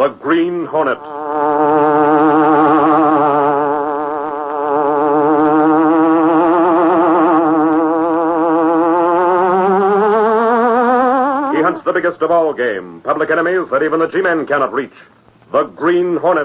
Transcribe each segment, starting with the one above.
The Green Hornet. He hunts the biggest of all game, public enemies that even the G-men cannot reach. The Green Hornet.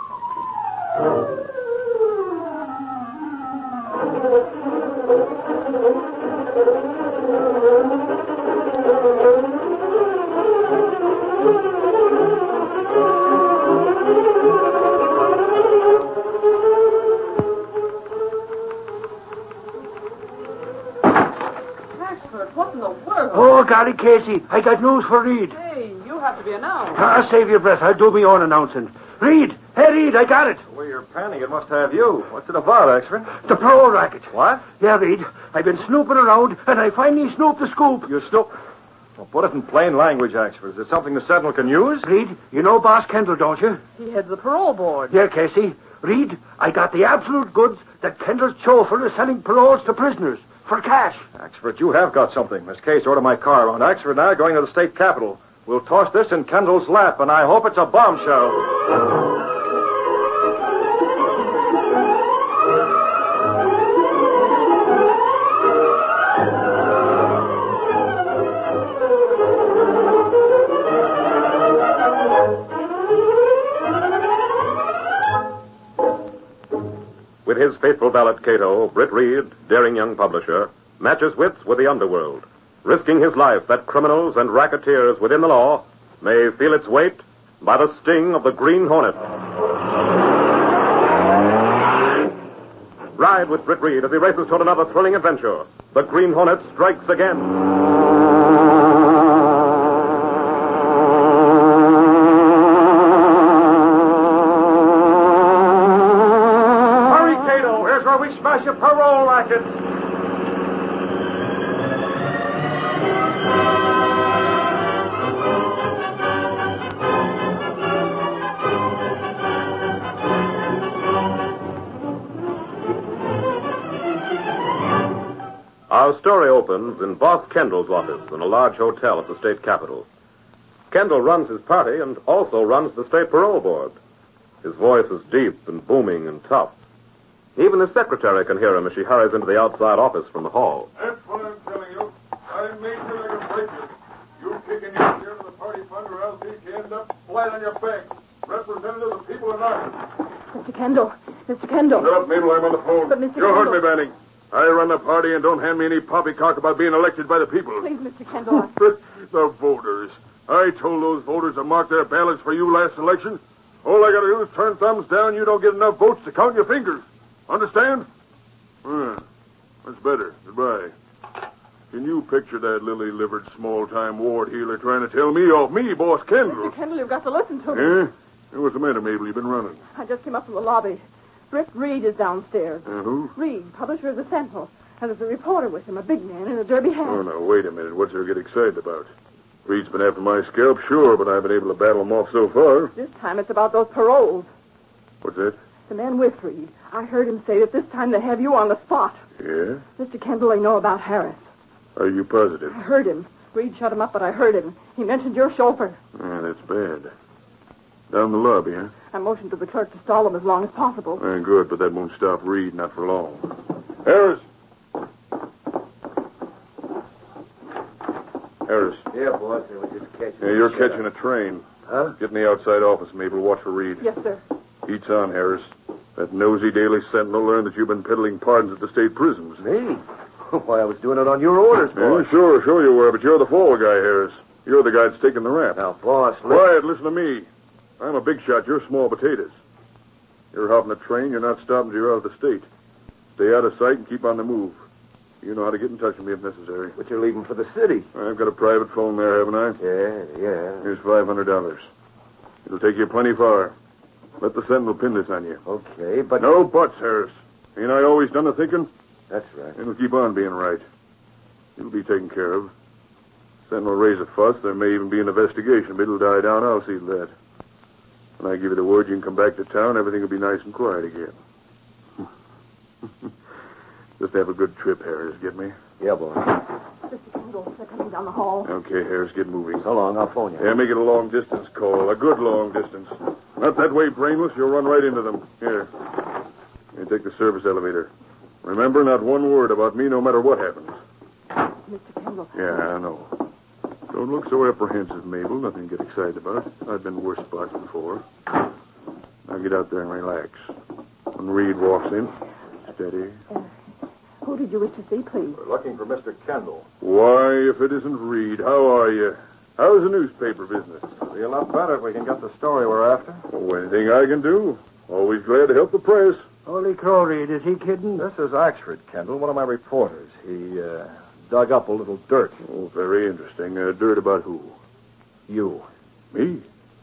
What in the world? Oh, golly, Casey, I got news for Reed. Hey, you have to be announced. Save your breath. I'll do my own announcing. Reed! Hey, Reed, I got it. Well, you're panning. It must have you. What's it about, Axford? The parole racket. What? Yeah, Reed. I've been snooping around, and I finally snooped the scoop. You snoop... Well, put it in plain language, Axford. Is there something the Sentinel can use? Reed, you know Boss Kendall, don't you? He heads the parole board. Yeah, Casey. Reed, I got the absolute goods that Kendall's chauffeur is selling paroles to prisoners for cash. Axford, you have got something. Miss Case, order my car around. Axford and I are going to the state capitol. We'll toss this in Kendall's lap, and I hope it's a bombshell. With his faithful valet, Cato, Britt Reed, daring young publisher, matches wits with the underworld, risking his life that criminals and racketeers within the law may feel its weight by the sting of the Green Hornet. Ride with Britt Reed as he races toward another thrilling adventure. The Green Hornet strikes again. Smash a parole racket. Our story opens in Boss Kendall's office in a large hotel at the state capitol. Kendall runs his party and also runs the state parole board. His voice is deep and booming and tough. Even his secretary can hear him as she hurries into the outside office from the hall. That's what I'm telling you. I made sure I could break you. You kicking your share of the party fund or else you end up flat on your back. Representative of the people and I. Mr. Kendall. Mr. Kendall. Shut up, Mabel. I'm on the phone. But, Mr. You heard Kendall. me, Banning. I run the party and don't hand me any poppycock about being elected by the people. Please, Mr. Kendall. The voters. I told those voters to mark their ballots for you last election. All I got to do is turn thumbs down. You don't get enough votes to count your fingers. Understand? That's better. Goodbye. Can you picture that lily-livered, small-time ward healer trying to tell me off? Me, Boss Kendall. Mr. Kendall, you've got to listen to me. Yeah? What's the matter, Mabel? You've been running. I just came up from the lobby. Britt Reed is downstairs. Who? Reed, publisher of the Sentinel. And there's a reporter with him, a big man in a derby hat. Oh, now, wait a minute. What's there to get excited about? Reed's been after my scalp, sure, but I've been able to battle him off so far. This time it's about those paroles. What's that? The man with Reed. I heard him say that this time they have you on the spot. Yeah? Mr. Kendall, they know about Harris. Are you positive? I heard him. Reed shut him up, but I heard him. He mentioned your chauffeur. Yeah, that's bad. Down the lobby, huh? I motioned to the clerk to stall him as long as possible. Good, but that won't stop Reed, not for long. Harris! Harris. Yeah, boss. I was just catching. Yeah, you're catching a train. Huh? Get in the outside office, Mabel. Watch for Reed. Yes, sir. Heat's on, Harris. That nosy Daily Sentinel learned that you've been peddling pardons at the state prisons. Me? Why, I was doing it on your orders, boss. Yeah, sure you were, but you're the fall guy, Harris. You're the guy that's taking the rap. Now, boss, Quiet, listen to me. I'm a big shot. You're small potatoes. You're hopping a train. You're not stopping till you're out of the state. Stay out of sight and keep on the move. You know how to get in touch with me if necessary. But you're leaving for the city. I've got a private phone there, haven't I? Yeah. Here's $500. It'll take you plenty far. Let the Sentinel pin this on you. Okay, but... No buts, Harris. Ain't I always done the thinking? That's right. It'll keep on being right. You'll be taken care of. Sentinel will raise a fuss. There may even be an investigation, but it'll die down. I'll see to that. When I give you the word you can come back to town, everything will be nice and quiet again. Just have a good trip, Harris. Get me? Yeah, boss. Mr. Kendall, they're coming going down the hall. Okay, Harris, get moving. So long, I'll phone you. Yeah, make it a long-distance call. A good long distance. Not that way, brainless. You'll run right into them. Here. Take the service elevator. Remember, not one word about me, no matter what happens. Mr. Kendall. Yeah, I know. Don't look so apprehensive, Mabel. Nothing to get excited about. I've been in worse spots before. Now get out there and relax. When Reed walks in, steady. Who did you wish to see, please? We're looking for Mr. Kendall. Why, if it isn't Reed, how are you? How's the newspaper business? It'll be a lot better if we can get the story we're after. Oh, anything I can do. Always glad to help the press. Holy crow, Reed, is he kidding? This is Oxford, Kendall, one of my reporters. He dug up a little dirt. Oh, very interesting. Dirt about who? You. Me?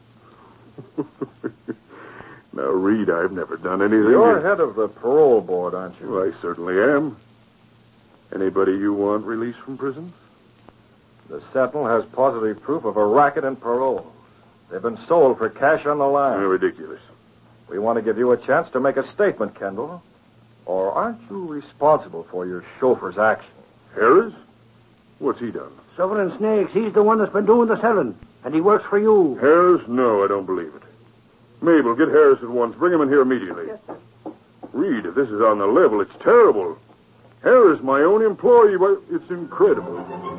Now, Reed, I've never done anything. You're head of the parole board, aren't you? Well, I certainly am. Anybody you want released from prison? The Sentinel has positive proof of a racket in paroles. They've been sold for cash on the line. Ridiculous. We want to give you a chance to make a statement, Kendall. Or aren't you responsible for your chauffeur's action? Harris? What's he done? Sovereign Snakes, he's the one that's been doing the selling. And he works for you. Harris? No, I don't believe it. Mabel, get Harris at once. Bring him in here immediately. Yes, sir. Reed, if this is on the level, it's terrible. Harris, my own employee, but it's incredible.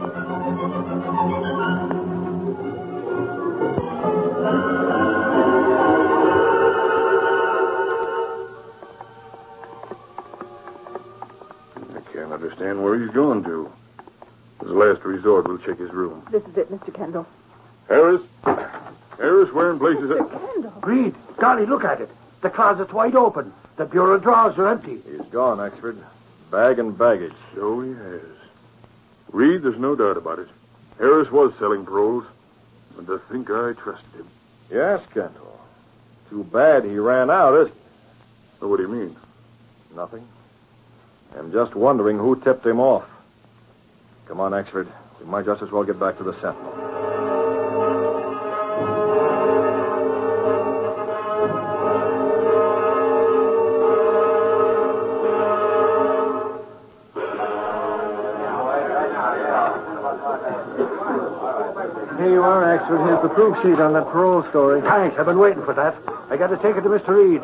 I can't understand where he's going to. As a last resort, we'll check his room. This is it, Mr. Kendall. Harris? Harris, where in blazes... Mr. Kendall. Reed, golly, look at it. The closet's wide open. The bureau drawers are empty. He's gone, Oxford. Bag and baggage. So he has. Reed, there's no doubt about it. Harris was selling paroles. And to think I trusted him. Yes, Kendall. Too bad he ran out, isn't it? Oh, what do you mean? Nothing. I'm just wondering who tipped him off. Come on, Oxford. We might just as well get back to the Sentinel. Here you are, Axford. Here's the proof sheet on that parole story. Thanks. I've been waiting for that. I got to take it to Mr. Reed.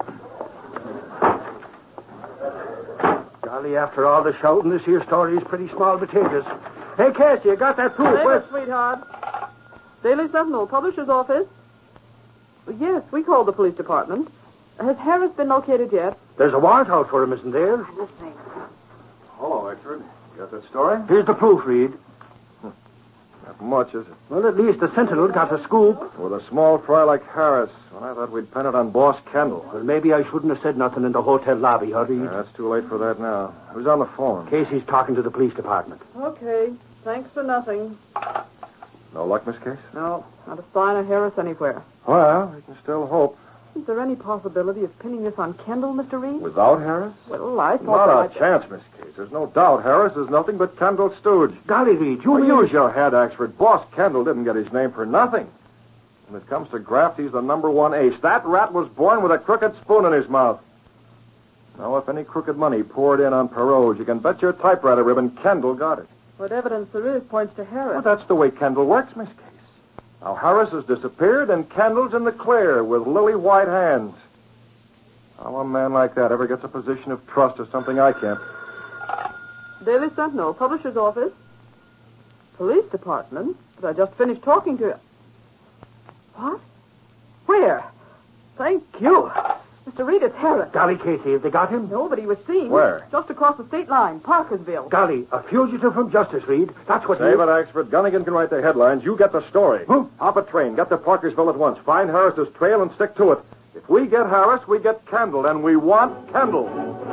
Golly, after all the shouting, this here story is pretty small potatoes. Hey, Cassie, you got that proof? Hey, sweetheart. Daily Sentinel, publisher's office. Yes, we called the police department. Has Harris been located yet? There's a warrant out for him, isn't there? Listening. Hello, Oxford. You got that story? Here's the proof, Reed. Not much, is it? Well, at least the Sentinel got a scoop. With a small fry like Harris. When I thought we'd pin it on Boss Kendall. Well, maybe I shouldn't have said nothing in the hotel lobby, huh, Reed? That's too late for that now. Who's on the phone? Casey's talking to the police department. Okay. Thanks for nothing. No luck, Miss Case? No, not a sign of Harris anywhere. Well, we can still hope. Is there any possibility of pinning this on Kendall, Mr. Reed? Without Harris? Well, I thought Not a chance, Miss Case. There's no doubt Harris is nothing but Kendall's stooge. Golly, Reed, you Well, use your head, Oxford. Boss Kendall didn't get his name for nothing. When it comes to graft, he's the number one ace. That rat was born with a crooked spoon in his mouth. Now, if any crooked money poured in on paroles, you can bet your typewriter ribbon Kendall got it. What evidence there is points to Harris. Well, that's the way Kendall works, Miss Case. Now, Harris has disappeared, and Kendall's in the clear with lily white hands. How a man like that ever gets a position of trust is something I can't. Daily Sentinel, publisher's office. Police department? But I just finished talking to you. What? Where? Thank you. Mr. Reed, it's Harris. Golly, Casey, have they got him? Nobody was seen. Where? Just across the state line, Parkersville. Golly, a fugitive from justice, Reed. That's what Save it, Oxford. Gunnigan can write the headlines. You get the story. Huh? Hop a train. Get to Parkersville at once. Find Harris's trail and stick to it. If we get Harris, we get Kendall, and we want Kendall.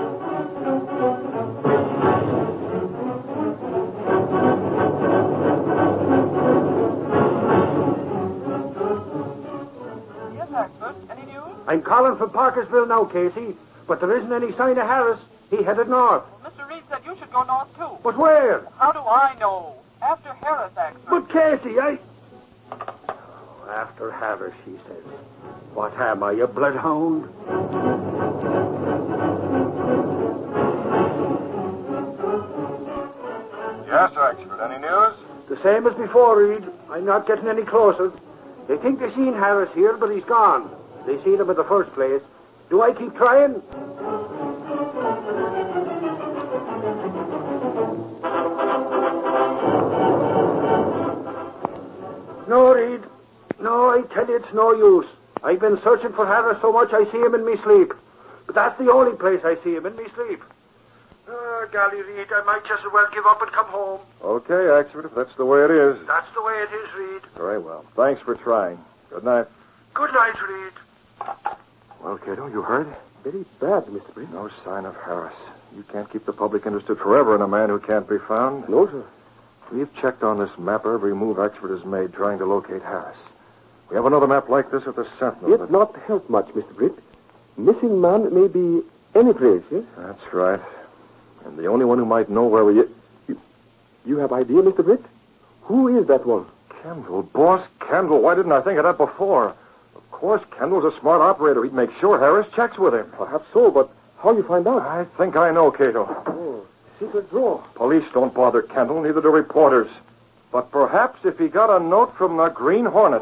Yes, Axford. Any news? I'm calling from Parkersville now, Casey, but there isn't any sign of Harris. He headed north. Mr. Reed said you should go north, too. But where? How do I know? After Harris, Axford. But, Casey, Oh, after Harris, she says. What am I, a bloodhound? Yes, Oxford. Any news? The The same as before, Reed. I'm not getting any closer. They think they seen Harris here, but he's gone. They seen him in the first place. Do I keep trying? No, Reed. No, I tell you it's no use. I've been searching for Harris so much I see him in me sleep. But that's the only place I see him, in me sleep. Golly, Reed, I might just as well give up and come home. Okay, Axford, if that's the way it is. That's the way it is, Reed. Very well. Thanks for trying. Good night. Good night, Reed. Well, Cato, you heard? Very bad, Mr. Breen. No sign of Harris. You can't keep the public interested forever in a man who can't be found. No, sir. We've checked on this map every move Axford has made trying to locate Harris. We have another map like this at the Sentinel. It not help much, Mr. Britt. Missing man may be any place, yes? That's right. And the only one who might know where we... You have idea, Mr. Britt? Who is that one? Kendall, boss Kendall. Why didn't I think of that before? Of course, Kendall's a smart operator. He'd make sure Harris checks with him. Perhaps so, but how you find out? I think I know, Cato. Oh, secret drawer. Police don't bother Kendall, neither do reporters. But perhaps if he got a note from the Green Hornet...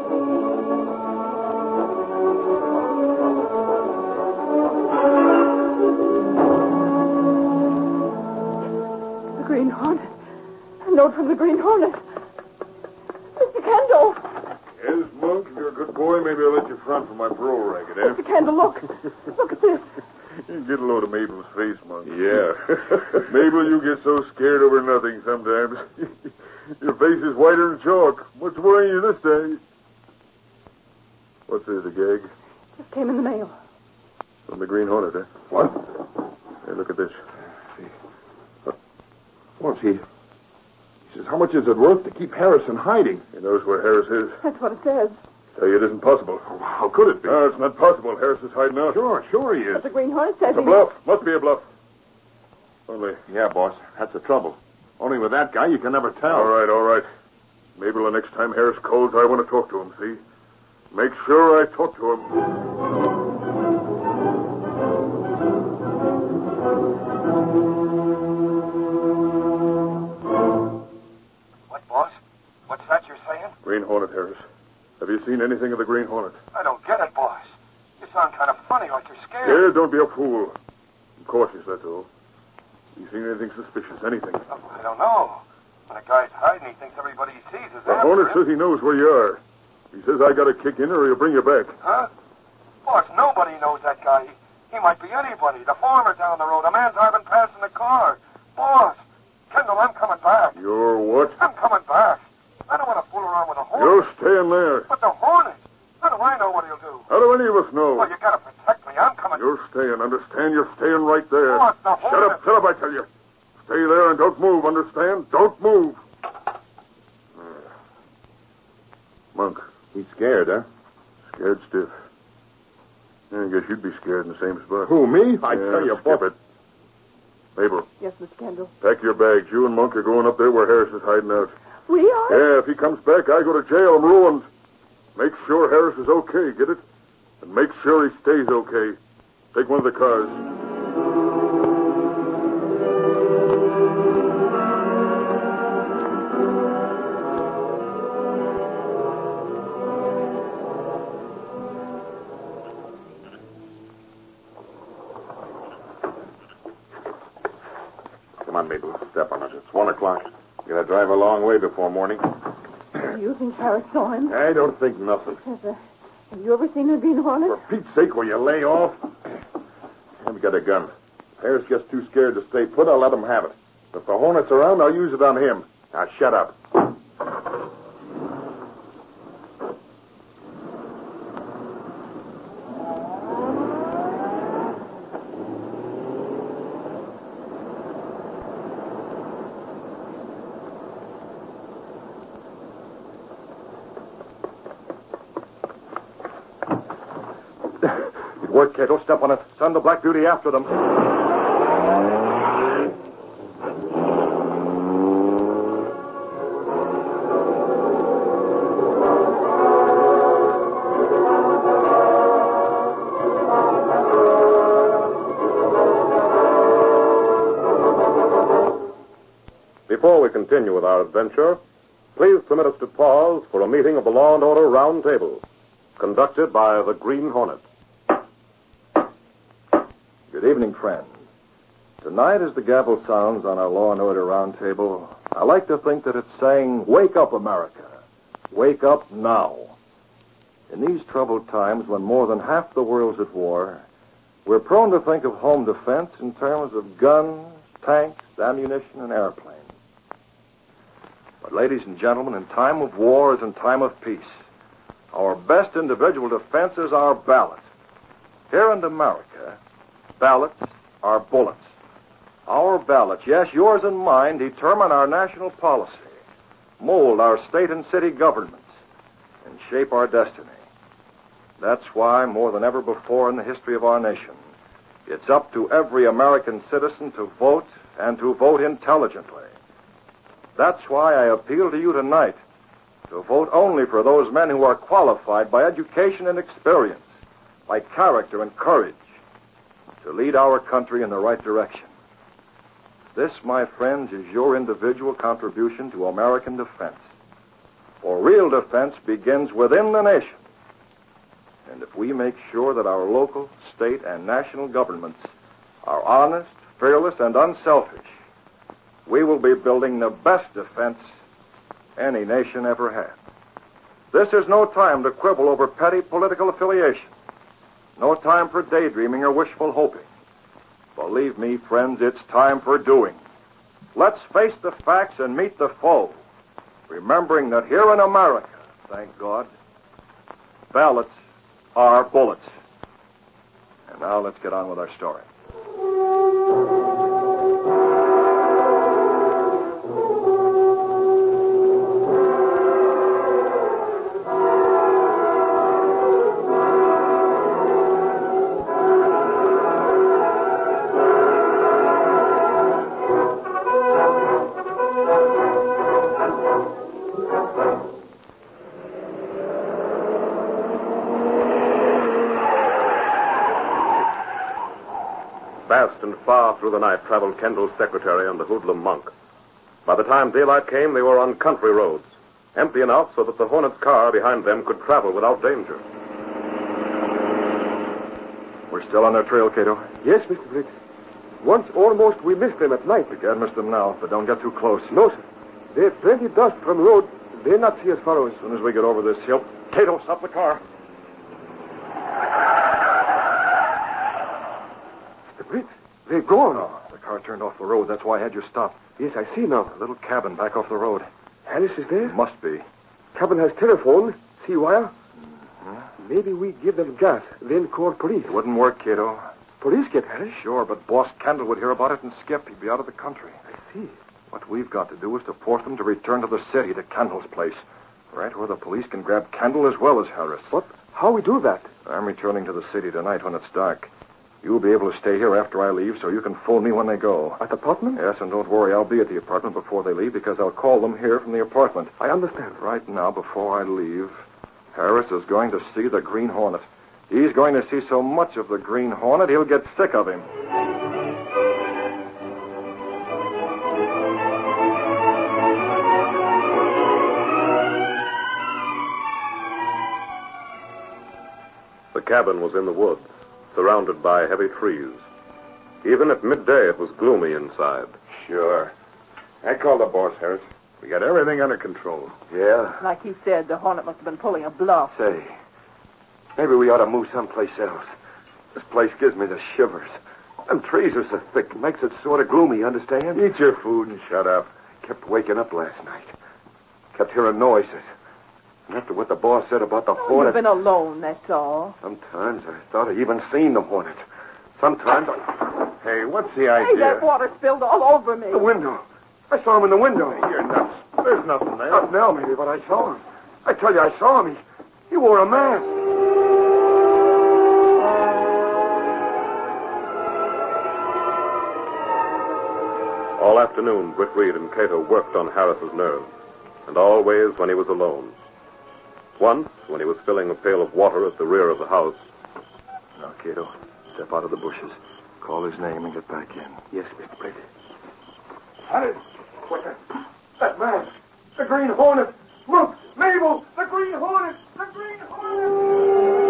Green Hornet. A note from the Green Hornet. Mr. Kendall. Yes, Monk, if you're a good boy, maybe I'll let you front for my parole racket, eh? Mr. Kendall, look. Look at this. You get a load of Mabel's face, Monk. Yeah. Mabel, you get so scared over nothing sometimes. Your face is whiter than chalk. What's worrying you this day? What's this, a gag? Just came in the mail. From the Green Hornet, eh? What? Hey, look at this. What's he? He says, how much is it worth to keep Harris in hiding? He knows where Harris is. That's what it says. Tell you it isn't possible. How could it be? No, it's not possible. Harris is hiding out. Sure he is. But the Green Hornet says It's a bluff. Must be a bluff. Only. Yeah, boss. That's the trouble. Only with that guy, you can never tell. All right. Maybe the next time Harris calls, I want to talk to him, see? Make sure I talk to him. Green Hornet, Harris. Have you seen anything of the Green Hornet? I don't get it, boss. You sound kind of funny, like you're scared. Scared? Don't be a fool. I'm cautious, that's all. You seen anything suspicious? Anything? I don't know. When a guy's hiding, he thinks everybody he sees is The after Hornet him. says he knows where you are. He says I got to kick in or he'll bring you back. Huh? Boss, nobody knows that guy. He might be anybody. The farmer down the road. A man driving past in the car. Boss, Kendall, I'm coming back. You're what? I'm coming back. I don't want to fool around with a Hornet. You're staying there. But the Hornet? How do I know what he'll do? How do any of us know? Well, you gotta protect me. I'm coming. You're staying. Understand? You're staying right there. Boss, the Hornet. Shut up, I tell you. Stay there and don't move, understand? Don't move. Monk. He's scared, huh? Scared stiff. Yeah, I guess you'd be scared in the same spot. Who, me? I Yeah, tell you, skip boss. it. Mabel, Yes, Mr. Kendall. pack your bags. You and Monk are going up there where Harris is hiding out. We are? Yeah, if he comes back, I go to jail. I'm ruined. Make sure Harris is okay, get it? And make sure he stays okay. Take one of the cars. Come on, Mabel. Step on it. It's 1 o'clock. You gotta drive a long way before morning. Do you think Harris saw him? I don't think nothing. Have you ever seen a Green Hornet? For Pete's sake, will you lay off? I've got a gun. If Harris gets too scared to stay put, I'll let him have it. If the Hornet's around, I'll use it on him. Now, shut up. It worked, Cato. Step on it. Send the Black Beauty after them. Before we continue with our adventure, please permit us to pause for a meeting of the Law and Order Round Table, conducted by the Green Hornet. Good evening, friends. Tonight, as the gavel sounds on our Law and Order Round Table, I like to think that it's saying, wake up, America. Wake up now. In these troubled times when more than half the world's at war, we're prone to think of home defense in terms of guns, tanks, ammunition, and airplanes. But, ladies and gentlemen, in time of war as in time of peace, our best individual defense is our ballot. Here in America, ballots are bullets. Our ballots, yes, yours and mine, determine our national policy, mold our state and city governments, and shape our destiny. That's why, more than ever before in the history of our nation, it's up to every American citizen to vote and to vote intelligently. That's why I appeal to you tonight to vote only for those men who are qualified by education and experience, by character and courage, to lead our country in the right direction. This, my friends, is your individual contribution to American defense. For real defense begins within the nation. And if we make sure that our local, state, and national governments are honest, fearless, and unselfish, we will be building the best defense any nation ever had. This is no time to quibble over petty political affiliation. No time for daydreaming or wishful hoping. Believe me, friends, it's time for doing. Let's face the facts and meet the foe, remembering that here in America, thank God, ballots are bullets. And now let's get on with our story. Fast and far through the night traveled Kendall's secretary and the hoodlum monk. By the time daylight came, they were on country roads, empty enough so that the Hornet's car behind them could travel without danger. We're still on their trail, Cato. Yes, Mr. Briggs. Once almost we missed them at night. We can't miss them now, but don't get too close. No, sir. There's plenty dust from the road. They'll not see us follow us. As soon as we get over this hill, Cato, stop the car. Mr. Briggs, they're gone. Oh, the car turned off the road. That's why I had you stop. Yes, I see now. A little cabin back off the road. Harris is there? Must be. Cabin has telephone. See wire? Mm-hmm. Maybe we give them gas, then call police. It wouldn't work, Cato. Police get Harris? Sure, but Boss Kendall would hear about it and skip. He'd be out of the country. I see. What we've got to do is to force them to return to the city, to Kendall's place. Right where the police can grab Kendall as well as Harris. But how we do that? I'm returning to the city tonight when it's dark. You'll be able to stay here after I leave so you can phone me when they go. At the apartment? Yes, and don't worry, I'll be at the apartment before they leave because I'll call them here from the apartment. I understand. Right now, before I leave, Harris is going to see the Green Hornet. He's going to see so much of the Green Hornet, he'll get sick of him. The cabin was in the woods, surrounded by heavy trees. Even at midday, it was gloomy inside. Sure. I called the boss, Harris. We got everything under control. Yeah. Like he said, the Hornet must have been pulling a bluff. Say, maybe we ought to move someplace else. This place gives me the shivers. Them trees are so thick, it makes it sort of gloomy, understand? Eat your food and shut up. Kept waking up last night. Kept hearing noises. And after what the boss said about the Hornet... You've been alone, that's all. Sometimes I thought I even seen the Hornet. Sometimes I... Hey, what's the idea? Hey, that water spilled all over me. The window. I saw him in the window. You're nuts. There's nothing there. Not now, maybe, but I saw him. I tell you, I saw him. He wore a mask. All afternoon, Britt Reed and Cato worked on Harris's nerves, and always when he was alone. Once, when he was filling a pail of water at the rear of the house. Now, Cato, step out of the bushes. Call his name and get back in. Yes, Mr. Brady. Harris, what's that? That mask. The Green Hornet. Look, Mabel, the Green Hornet! The Green Hornet!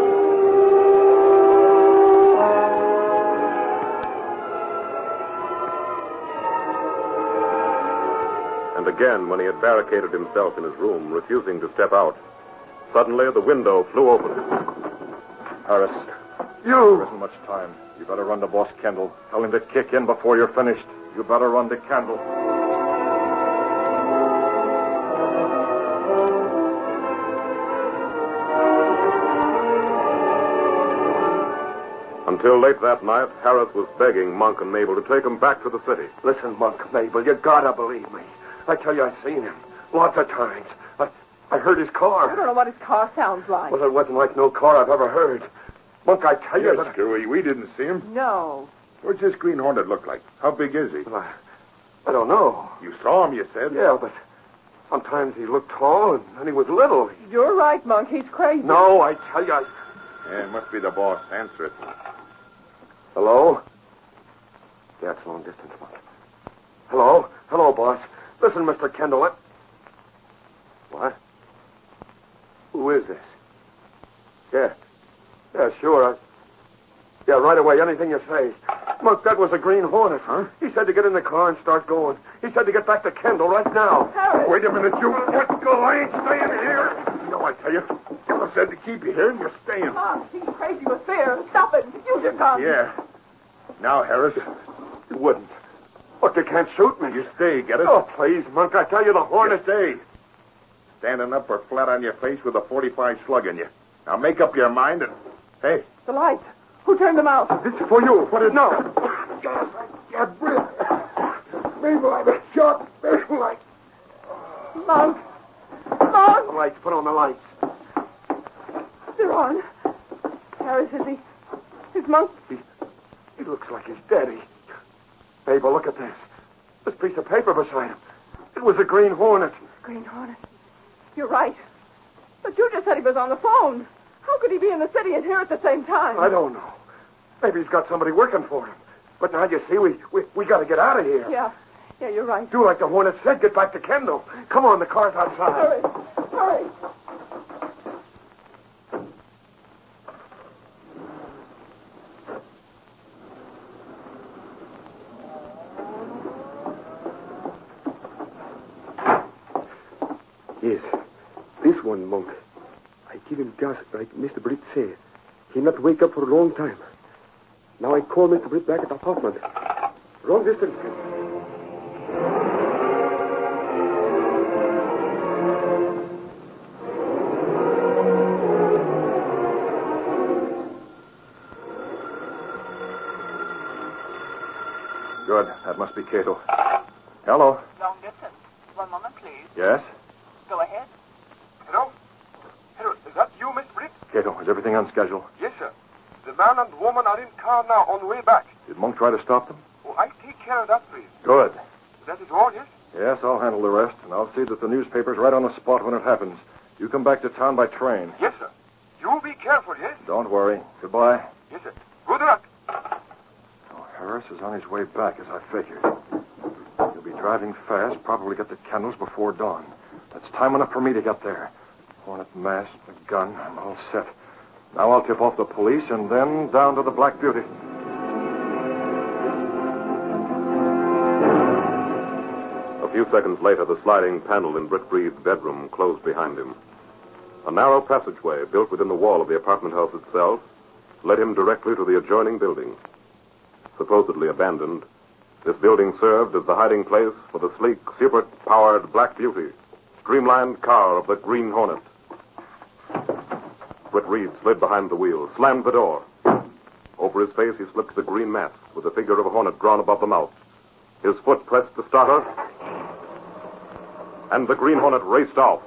And again, when he had barricaded himself in his room, refusing to step out, suddenly the window flew open. Harris, You! there isn't much time. You better run to Boss Kendall. Tell him to kick in before you're finished. You better run to Kendall. Until late that night, Harris was begging Monk and Mabel to take him back to the city. Listen, Monk, Mabel, you gotta believe me. I tell you, I've seen him. Lots of times. I heard his car. I don't know what his car sounds like. Well, it wasn't like no car I've ever heard. Monk, I tell you Yes, that... Stewie, we didn't see him. No. What's this Green Hornet look like? How big is he? Well, I don't know. You saw him, you said? Yeah, but sometimes he looked tall and then he was little. You're right, Monk. He's crazy. No, I tell you, Yeah, it must be the boss. Answer it. Hello? Yeah, it's long distance, Monk. Hello? Hello, boss. Listen, Mr. Kendall. What? Who is this? Yeah. Yeah, sure. Yeah, right away. Anything you say. Monk, that was a Green Hornet. Huh? He said to get in the car and start going. He said to get back to Kendall right now. Harris! Wait a minute, you. Let's go. I ain't staying here. No, I tell you. Kendall said to keep you here, and you're staying. Monk, he's crazy with fear. Stop it. Use your gun. Yeah. Now, Harris, You wouldn't. Look, you can't shoot me. you stay, get it? Oh, please, Monk. I tell you, the Hornet... Stay. Standing up or flat on your face with a 45 slug in you. Now make up your mind and... Hey, The lights. Who turned them out? This is for you. What is no? Gas, I can't breathe. Mabel, I've been shot. Mabel, Monk. The Monk. lights. Put on the lights. They're on. Harris, is Monk? He looks like he's dead. Mabel, look at this. This piece of paper beside him. It was a Green Hornet. Green Hornet. You're right. But you just said he was on the phone. How could he be in the city and here at the same time? I don't know. Maybe he's got somebody working for him. But now you see, we got to get out of here. Yeah, you're right. Do like the Hornet said. Get back to Kendall. Come on, the car's outside. Hurry. Yes, this one, Monk. I give him gas like Mr. Britt said. He not wake up for a long time. Now I call Mr. Britt back at the apartment. Wrong distance. Good. That must be Cato. Hello. Long distance. 1 moment, please. Yes? Go ahead. Hello? Hello, is that you, Miss Britt? Cato, is everything on schedule? Yes, sir. The man and woman are in car now on the way back. Did Monk try to stop them? Oh, I take care of that, please. Good. That is all, yes? Yes, I'll handle the rest, and I'll see that the newspaper's right on the spot when it happens. You come back to town by train. Yes, sir. You be careful, yes? Don't worry. Goodbye. Yes, sir. Good luck. Oh, Harris is on his way back, as I figured. He'll be driving fast, probably get the Kendalls before dawn. That's time enough for me to get there. Hornet mask, a gun, I'm all set. Now I'll tip off the police and then down to the Black Beauty. A few seconds later, the sliding panel in Britt Breed's bedroom closed behind him. A narrow passageway built within the wall of the apartment house itself led him directly to the adjoining building. Supposedly abandoned, this building served as the hiding place for the sleek, super-powered Black Beauty, streamlined car of the Green Hornet. Britt Reed slid behind the wheel, slammed the door. Over his face, he slipped the green mask with the figure of a hornet drawn above the mouth. His foot pressed the starter, and the Green Hornet raced off.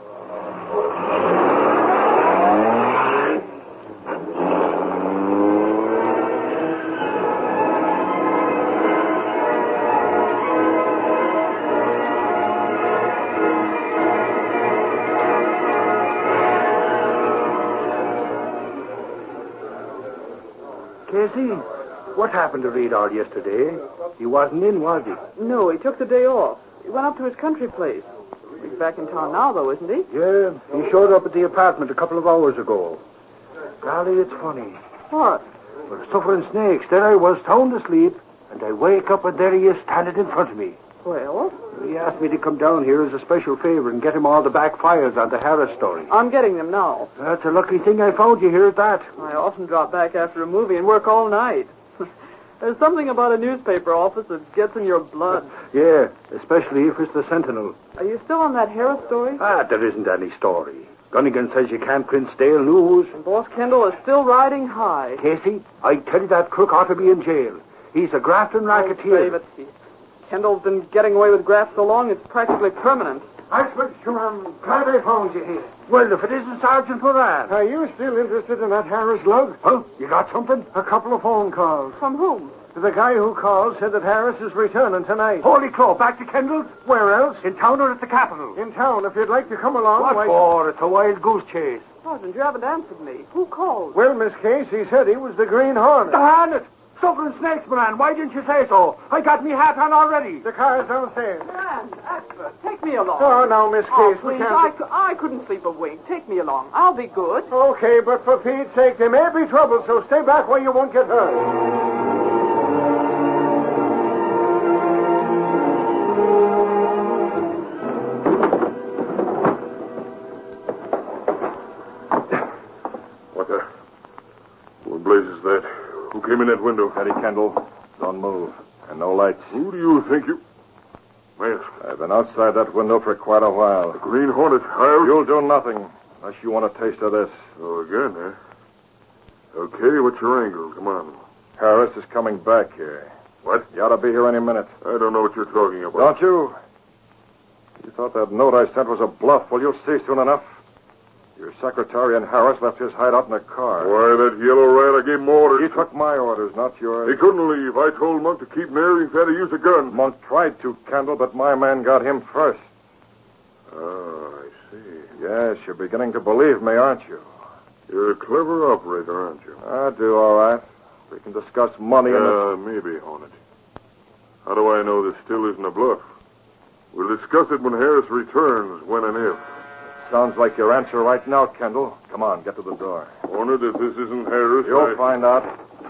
Casey, what happened to Reed all yesterday? He wasn't in, was he? No, he took the day off. He went up to his country place. He's back in town now, though, isn't he? Yeah, he showed up at the apartment a couple of hours ago. Golly, it's funny. What? We're suffering snakes. There I was, sound asleep, and I wake up and there he is standing in front of me. Well? He asked me to come down here as a special favor and get him all the backfires on the Harris story. I'm getting them now. That's a lucky thing I found you here at that. I often drop back after a movie and work all night. There's something about a newspaper office that gets in your blood. Yeah, especially if it's the Sentinel. Are you still on that Harris story? There isn't any story. Gunnigan says you can't print stale news. And Boss Kendall is still riding high. Casey, I tell you that crook ought to be in jail. He's a grafting racketeer. Save it. Kendall's been getting away with graft so long it's practically permanent. I'm glad I found you here. Well, if it isn't Sergeant Moran. Are you still interested in that Harris lug? Huh? You got something? A couple of phone calls. From whom? The guy who called said that Harris is returning tonight. Holy crow, back to Kendall's? Where else? In town or at the Capitol? In town. If you'd like to come along. What for? It's a wild goose chase. Sergeant, you haven't answered me. Who called? Well, Miss Case, he said he was the Green Hornet. Darn it! Suffering snakes, man. Why didn't you say so? I got me hat on already. The car's downstairs. Man, Ashford, take me along. Oh, now, Miss Case, we please, can't... I couldn't sleep a wink. Take me along. I'll be good. Okay, but for Pete's sake, there may be trouble, so stay back where you won't get hurt. What blaze is that? Who came in that window? Eddie Kendall. Don't move. And no lights. Who do you think you... Mask. I've been outside that window for quite a while. The Green Hornet. I'll... You'll do nothing unless you want a taste of this. Oh, again, eh? Okay, what's your angle? Come on. Harris is coming back here. What? You ought to be here any minute. I don't know what you're talking about. Don't you? You thought that note I sent was a bluff. Well, you'll see soon enough. Your secretary and Harris left his hideout in a car. Why, that yellow rat, I gave him orders. He took my orders, not yours. He couldn't leave. I told Monk to keep near him if he had to use a gun. Monk tried to, Kendall, but my man got him first. Oh, I see. Yes, you're beginning to believe me, aren't you? You're a clever operator, aren't you? I do, all right. We can discuss money and... maybe, Hornet. How do I know this still isn't a bluff? We'll discuss it when Harris returns, when and if. Sounds like your answer right now, Kendall. Come on, get to the door. Hornet, if this isn't Harris, You'll find out.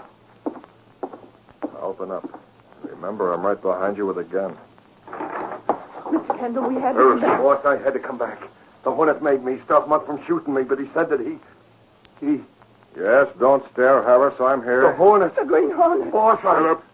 Now open up. Remember, I'm right behind you with a gun. Mr. Kendall, we had Harris. Boss, I had to come back. The Hornet made me stop Monk from shooting me, but he said that he... Yes, don't stare, Harris. I'm here. The Hornet. the Green Hornet. Boss, Shut up.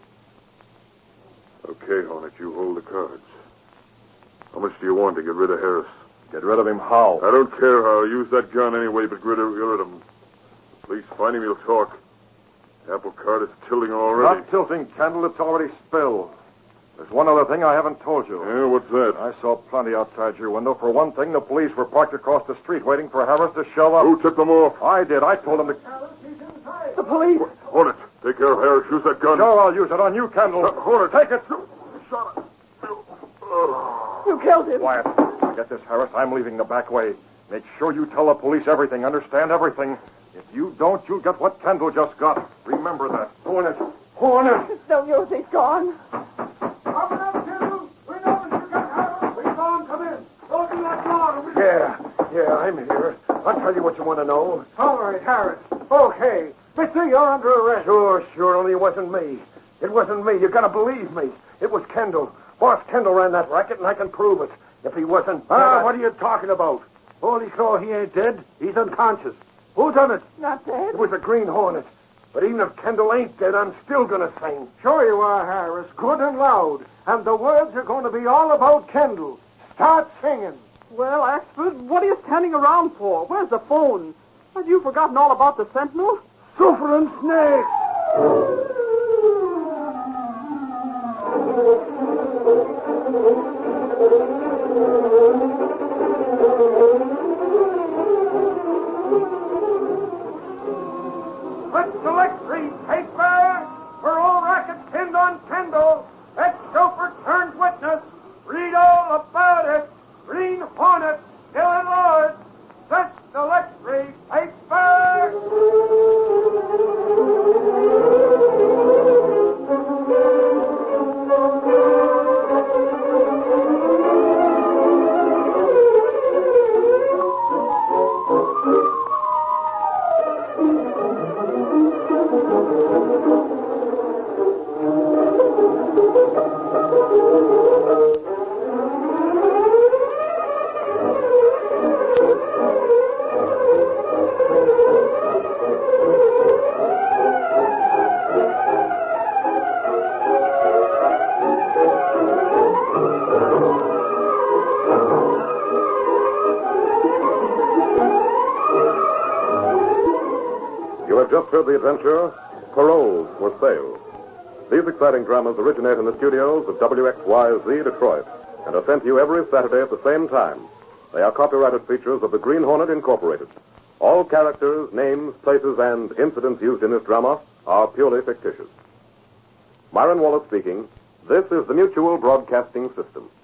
Okay, Hornet, you hold the cards. How much do you want to get rid of Harris? Get rid of him how? I don't care how. Use that gun anyway, but get rid of him. The police find him, he'll talk. The apple cart is tilting already. Not tilting, Kendall. It's already spilled. There's one other thing I haven't told you. Yeah, what's that? I saw plenty outside your window. For one thing, the police were parked across the street waiting for Harris to show up. Who took them off? I did. I told them to... The police. Hornet, take care of Harris. Use that gun. Sure, I'll use it on you, Kendall. Hornet, Take it. Shut up. You killed him. Quiet. Get this, Harris. I'm leaving the back way. Make sure you tell the police everything. Understand everything. If you don't, you'll get what Kendall just got. Remember that. Hornet. Hornet. It's no use. He's gone. Open up, Kendall. We know that you got Harris. We saw him come in. Open that door. Yeah, I'm here. I'll tell you what you want to know. All right, Harris. Okay. Mister, you're under arrest. Sure, only it wasn't me. It wasn't me. You gotta believe me. It was Kendall. Boss Kendall ran that racket, and I can prove it. If he wasn't... what are you talking about? Holy crow, he ain't dead. He's unconscious. Who done it? Not dead. It was a Green Hornet. But even if Kendall ain't dead, I'm still gonna sing. Sure you are, Harris. Good and loud. And the words are going to be all about Kendall. Start singing. Well, Axford, what are you standing around for? Where's the phone? Have you forgotten all about the Sentinel? Suffering snakes. Let's select three paper for all rackets pinned on Kendall. Ex-chauffeur turned witness. Read all about it. Green Hornet, still at large. Let's select three paper. have just heard the adventure, Parole for Sale. These exciting dramas originate in the studios of WXYZ Detroit and are sent to you every Saturday at the same time. They are copyrighted features of the Green Hornet Incorporated. All characters, names, places, and incidents used in this drama are purely fictitious. Myron Wallace speaking. This is the Mutual Broadcasting System.